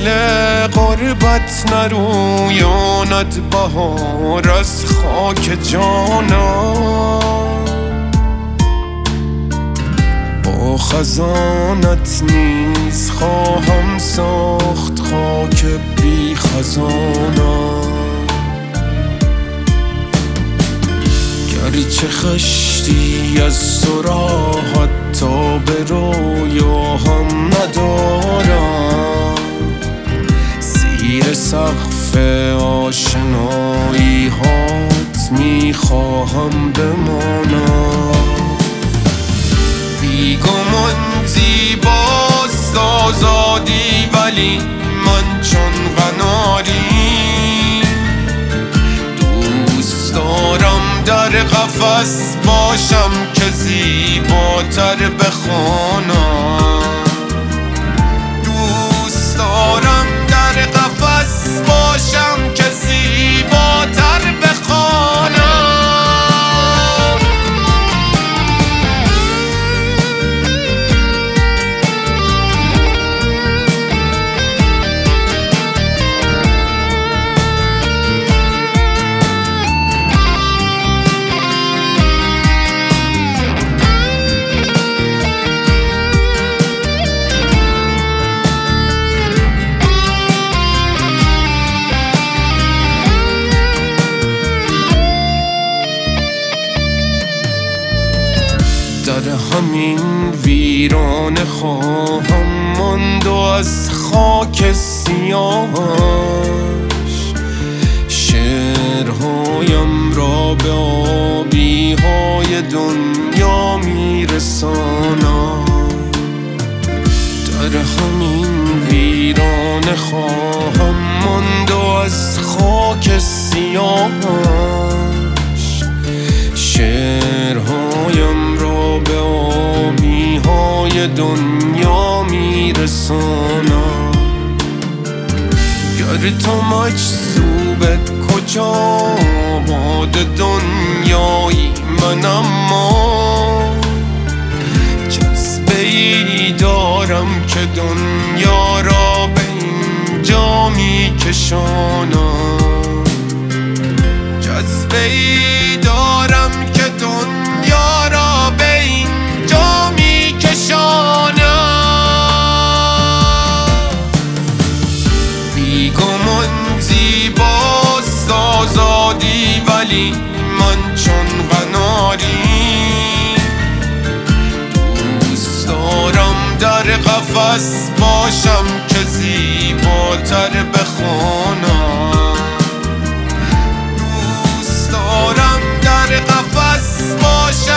دل غربت نرویاند بهار از خاک جانم. با خزانت نیز خواهم ساخت خاک بی خزانم. گرچه خشتی از سراحت تا به رویا هم ندارم، زیر سقف آشنایی هات میخواهم بمانم. بیگمان زیباست آزادی ولی من چون قناری دوست دارم در قفس باشم که زیباتر بخوانم. دوست دارم در قفس باشم که زیباتر بخوانم. در همین ویرانه خواهم ماند و از خاک سیاهش شعرهایم را به آبی های دنیا میرسانم. در همین ویرانه خواهم ماند و از خاک سیاهش شعرهایم را به آبی های دنیا میرسانم. گر تو مجذوبت کجا باد دنیایی من، اما جذبه ای دارم که دنیا را به اینجا میکشانم. جذبه ای دارم که دنیا را به اینجا میکشانم. بیگمان زیباست آزادی ولی من چون قناری دوست دارم در قفس باشم که زیباتر بخوانم. دوست دارم در قفس باشم